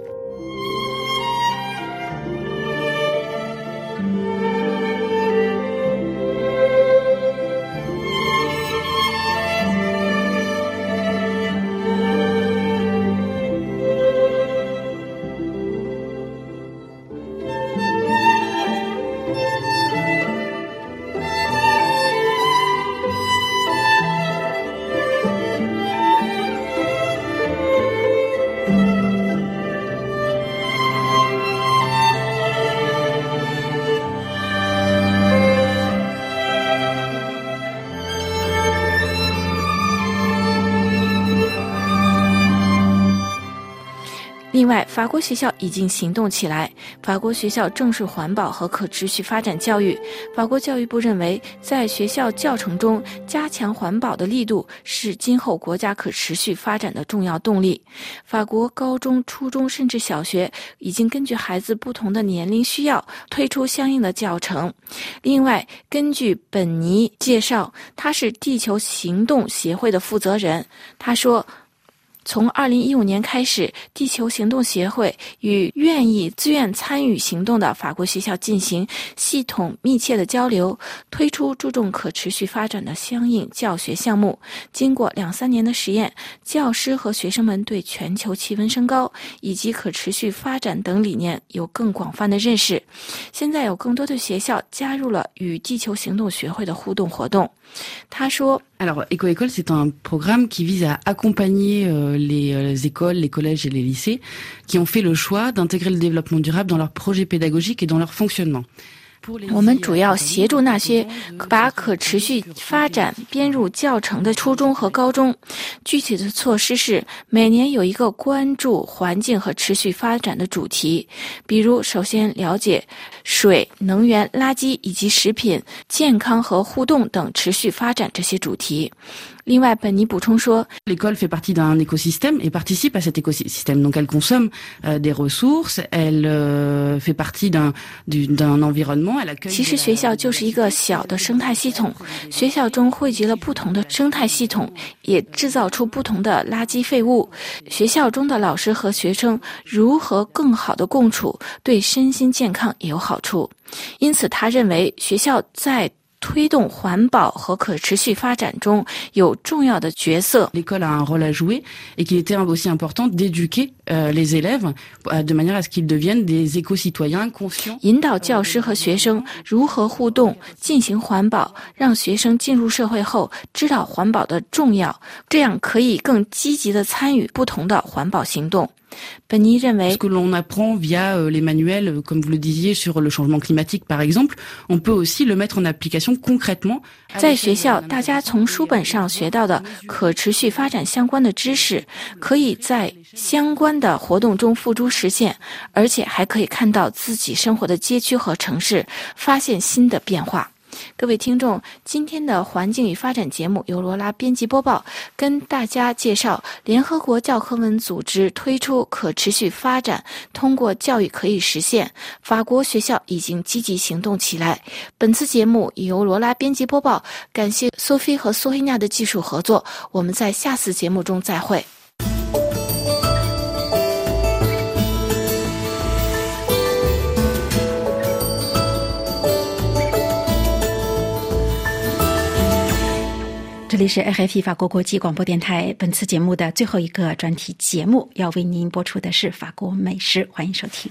另外，法国学校已经行动起来。法国学校重视环保和可持续发展教育。法国教育部认为，在学校教程中加强环保的力度是今后国家可持续发展的重要动力。法国高中、初中甚至小学已经根据孩子不同的年龄需要推出相应的教程。另外，根据本尼介绍，他是地球行动协会的负责人，他说，从2015年开始，地球行动协会与愿意自愿参与行动的法国学校进行系统密切的交流，推出注重可持续发展的相应教学项目。经过2-3年的实验，教师和学生们对全球气温升高以及可持续发展等理念有更广泛的认识。现在有更多的学校加入了与地球行动学会的互动活动。他说 Alors, Éco-École, c'est un programme qui vise à accompagner les écoles, les collèges et les lycées qui ont fait le choix d'intégrer le développement durable dans leur projet pédagogique et dans leur fonctionnement. 我们主要协助那些把可持续发展编入教程的初中和高中。具体的措施是，每年有一个关注环境和持续发展的主题，比如首先了解水、能源、垃圾以及食品、健康和互动等持续发展这些主题。另外，本尼补充说 L'école fait partie d'un écosystème et participe à cet écosystème. Donc elle consomme des ressources, elle fait partie d'un environnement, elle accueille. 其实学校就是一个小的生态系统，学校中汇集了不同的生态系统，也制造出不同的垃圾废物。学校中的老师和学生如何更好的共处，对身心健康也有好处。因此他认为学校在推动环保和可持续发展中有重要的角色。 L'école a un rôle à jouer et qu'il était aussi important d'éduquer les élèves de manière à ce qu'ils deviennent des éco-citoyens conscients. 引导教师和学生如何互动，进行环保，让学生进入社会后知道环保的重要，这样可以更积极地参与不同的环保行动。本尼认为 Ce que l'on apprend via les manuels, comme vous le disiez, sur le changement climatique par exemple, on peut aussi le mettre en application concrètement. 在学校，大家从书本上学到的可持续发展相关的知识，可以在相关的活动中付诸实现，而且还可以看到自己生活的街区和城市，发现新的变化。各位听众，今天的环境与发展节目由罗拉编辑播报，跟大家介绍联合国教科文组织推出可持续发展，通过教育可以实现，法国学校已经积极行动起来。本次节目由罗拉编辑播报，感谢苏菲和苏黑娜的技术合作，我们在下次节目中再会。 这里是 RFI 法国国际广播电台，本次节目的最后一个专题节目要为您播出的是法国美食，欢迎收听。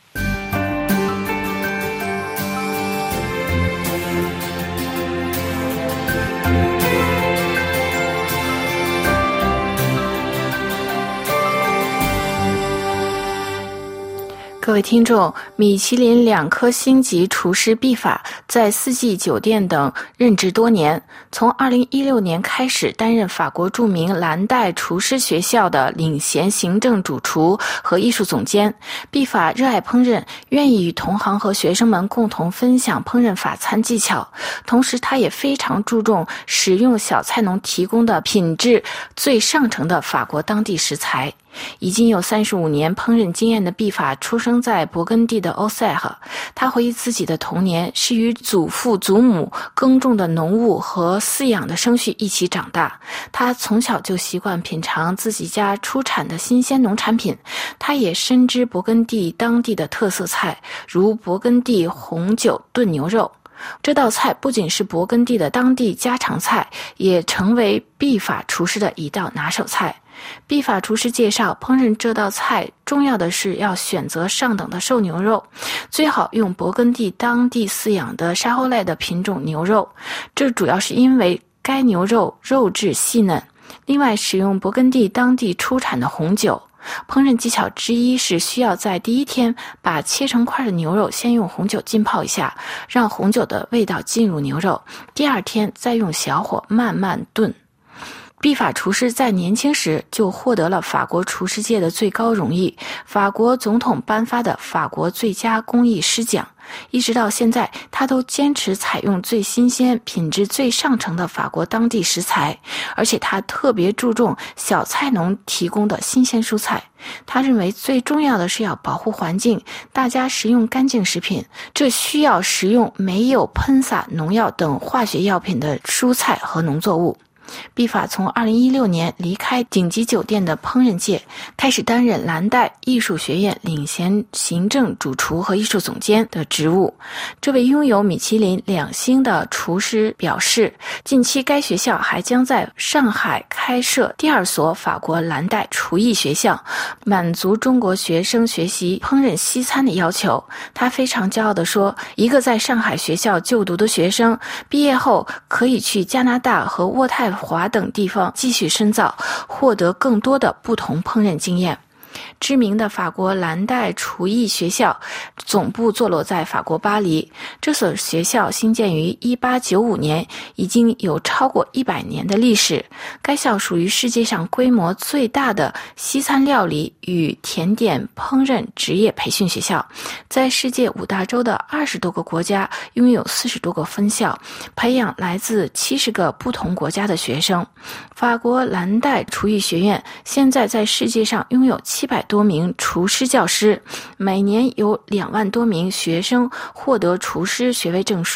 各位听众，米其林2颗星级厨师毕法在四季酒店等任职多年，从2016年开始担任法国著名蓝带厨师学校的领衔行政主厨和艺术总监。毕法热爱烹饪，愿意与同行和学生们共同分享烹饪法餐技巧，同时他也非常注重使用小菜农提供的品质最上乘的法国当地食材。已经有35年烹饪经验的毕法出生在勃艮第的欧塞赫，他回忆自己的童年是与祖父祖母耕种的农务和饲养的生畜一起长大，他从小就习惯品尝自己家出产的新鲜农产品，他也深知勃艮第当地的特色菜，如勃艮第红酒炖牛肉。这道菜不仅是勃艮第的当地家常菜，也成为毕法厨师的一道拿手菜。毕法厨师介绍，烹饪这道菜重要的是要选择上等的瘦牛肉，最好用勃艮第当地饲养的沙欧赖的品种牛肉，这主要是因为该牛肉肉质细嫩。另外，使用勃艮第当地出产的红酒。烹饪技巧之一是需要在第一天把切成块的牛肉先用红酒浸泡一下，让红酒的味道进入牛肉，第二天再用小火慢慢炖。毕法厨师在年轻时就获得了法国厨师界的最高荣誉，法国总统颁发的法国最佳工艺师奖。一直到现在，他都坚持采用最新鲜、品质最上乘的法国当地食材，而且他特别注重小菜农提供的新鲜蔬菜。他认为最重要的是要保护环境，大家食用干净食品，这需要食用没有喷洒农药等化学药品的蔬菜和农作物。毕法从2016年离开顶级酒店的烹饪界，开始担任蓝带艺术学院领衔行政主厨和艺术总监的职务。这位拥有米其林2星的厨师表示，近期该学校还将在上海开设第2所法国蓝带厨艺学校，满足中国学生学习烹饪西餐的要求。他非常骄傲地说，一个在上海学校就读的学生毕业后可以去加拿大和渥太华等地方继续深造，获得更多的不同烹饪经验。知名的法国蓝带厨艺学校总部坐落在法国巴黎，这所学校兴建于1895年，已经有超过100年的历史。该校属于世界上规模最大的西餐料理与甜点烹饪职业培训学校，在世界5大洲的20多个国家拥有40多个分校，培养来自70个不同国家的学生。法国蓝带厨艺学院现在在世界上拥有700多名厨师教师，每年有2万多名学生获得厨师学位证书。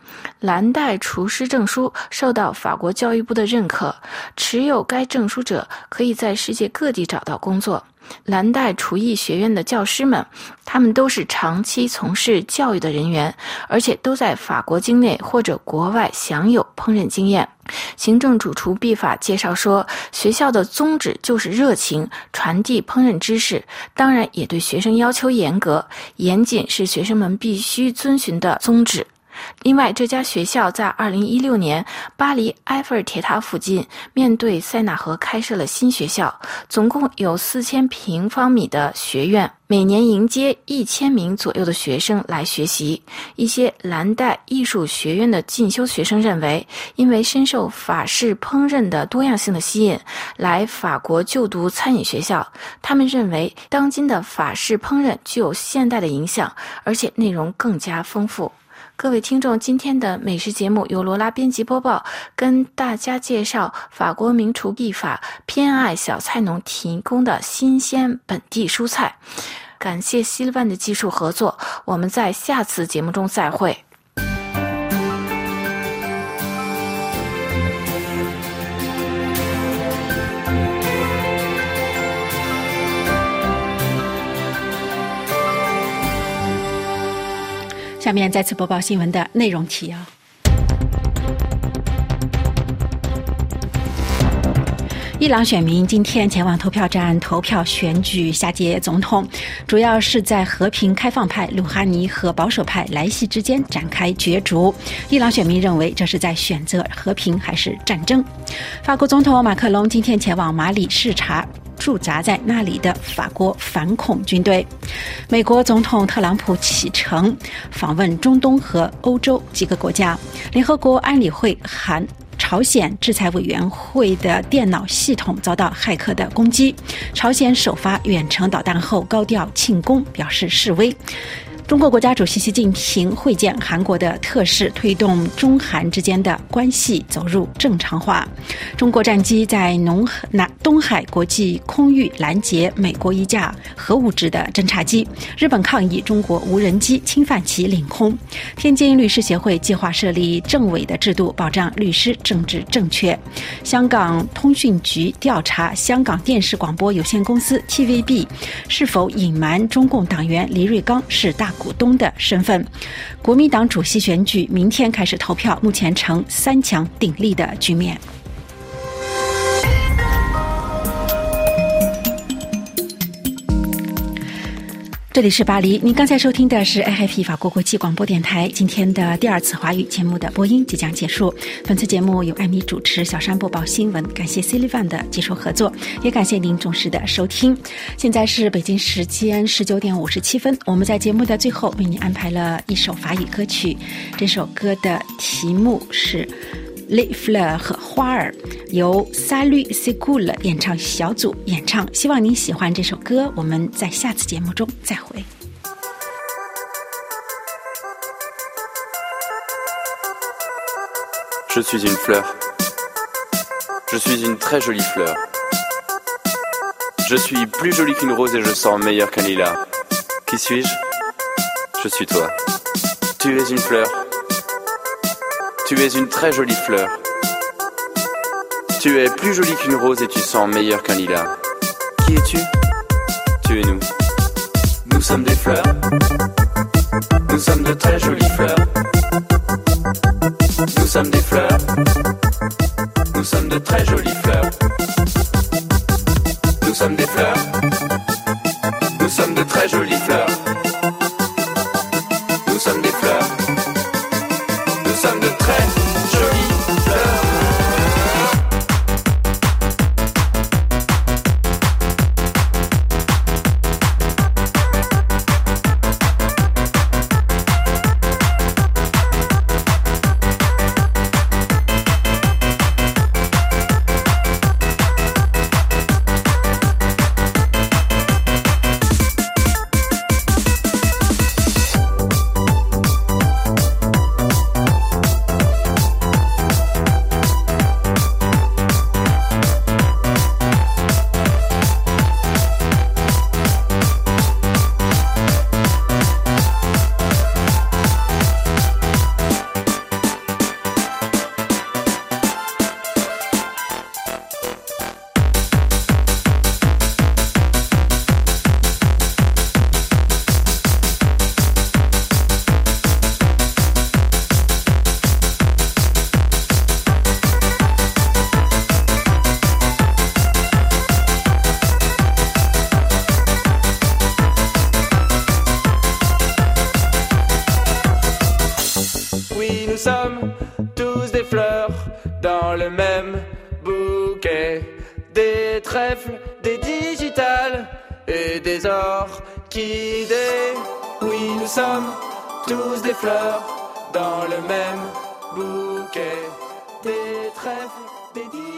蓝带厨师证书受到法国教育部的认可，持有该证书者可以在世界各地找到工作。蓝带厨艺学院的教师们，他们都是长期从事教育的人员，而且都在法国境内或者国外享有烹饪经验。行政主厨毕法介绍说，学校的宗旨就是热情，传递烹饪知识，当然也对学生要求严格，严谨是学生们必须遵循的宗旨。另外，这家学校在2016年巴黎埃菲尔铁塔附近面对塞纳河开设了新学校，总共有4000平方米的学院，每年迎接1000名左右的学生来学习。一些蓝带艺术学院的进修学生认为，因为深受法式烹饪的多样性的吸引，来法国就读餐饮学校。他们认为当今的法式烹饪具有现代的影响，而且内容更加丰富。各位听众，今天的美食节目由罗拉编辑播报，跟大家介绍法国名厨毕法偏爱小菜农提供的新鲜本地蔬菜。感谢西利万的技术合作，我们在下次节目中再会。 下面再次播报新闻的内容提要。伊朗选民今天前往投票站投票选举下届总统，主要是在和平开放派鲁哈尼和保守派莱西之间展开角逐。伊朗选民认为这是在选择和平还是战争。法国总统马克龙今天前往马里视察驻扎在那里的法国反恐军队。美国总统特朗普启程访问中东和欧洲几个国家。联合国安理会函朝鲜制裁委员会的电脑系统遭到骇客的攻击，朝鲜首发远程导弹后高调庆功，表示示威。中国国家主席习近平会见韩国的特使，推动中韩之间的关系走入正常化。中国战机在东海国际空域拦截美国一架核物质的侦察机。日本抗议中国无人机侵犯其领空。天津律师协会计划设立政委的制度，保障律师政治正确。香港通讯局调查香港电视广播有限公司 TVB 是否隐瞒中共党员黎瑞刚是大股东的身份。国民党主席选举明天开始投票，目前呈3强鼎立的局面。这里是巴黎，您刚才收听的是 RFI 法国国际广播电台。今天的第2次华语节目的播音即将结束。本次节目由艾米主持，小山播报新闻，感谢 Sullivan 的技术合作，也感谢您重视的收听。现在是北京时间19点57分，我们在节目的最后为您安排了一首法语歌曲，这首歌的题目是Les Fleurs 和花儿，由 Salut C'est Cool 演唱小组演唱，希望您喜欢这首歌。我们在下次节目中再会。 Je suis une fleur. Je suis une très jolie fleur. Je suis plus jolie qu'une rose et je sens meilleur qu'un lilas. Qui suis-je? Je suis toi. Tu es une fleur.Tu es une très jolie fleur. Tu es plus jolie qu'une rose et tu sens meilleur qu'un lilas. Qui es-tu? Tu es nous. Nous sommes des fleurs. Nous sommes de très jolies fleurs. Nous sommes des fleurs. Nous sommes de très jolies fleurs. Nous sommes des fleurs. Nous sommes de très jolies fleurs. Nous sommes des fleurs.Nous sommes de très jolies fleurs. sommes tous des fleurs dans le même bouquet. Des trèfles, des digitales et des orchidées. Oui, nous sommes tous des fleurs dans le même bouquet. Des trèfles, des digitales.